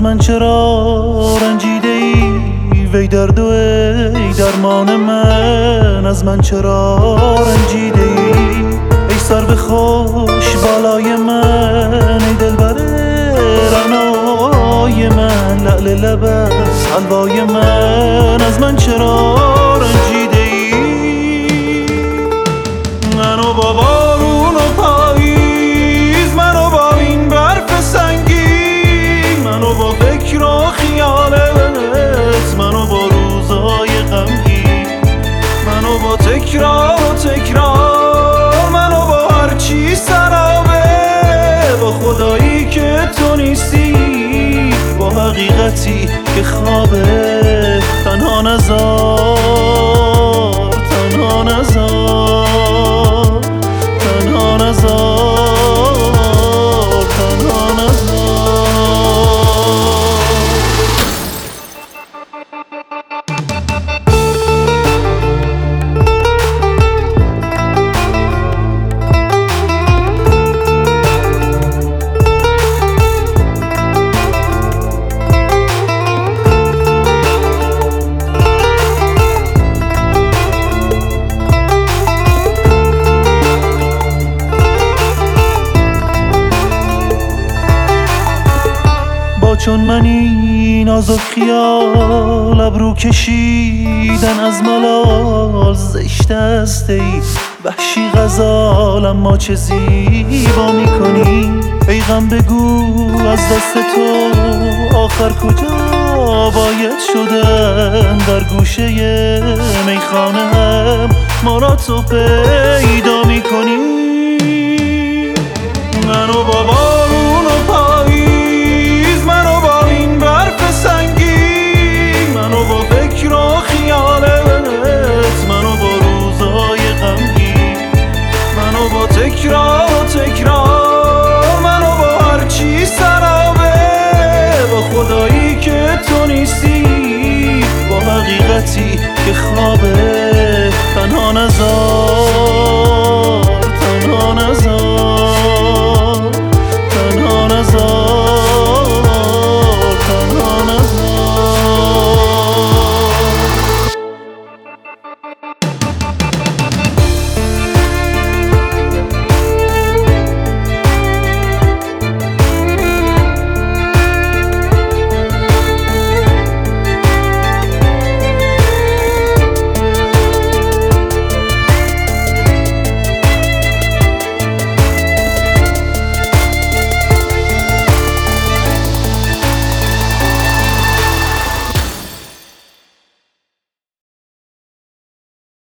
از من چرا رنجیده ای وی درد و ای درمان من؟ از من چرا رنجیده ای ای سرو خوش بالای من، ای دلبر رعنای من، لعل لبت حلوای من؟ از من چرا رنجیده ای؟ منو با بارون و پاییز، منو با این برف سنگین، منو با فکر و خیالت، منو با روزای غمگین، منو با تکرار و تکرار، منو با هرچی سرابه، با خدایی که تو نیستی، با حقیقتی که خوابه. تنها نزار، تنها نزار، تنها نزار، تنها نزار. چون منی نازک خیال، ابرو کشیدن از ملال، زشت است ای وحشی غزال، اما چه زیبا میکنی. ای غم بگو از دست تو آخر کجا باید شدن، در گوشه میخانه هم ما را تو پیدا میکنی. منو بابا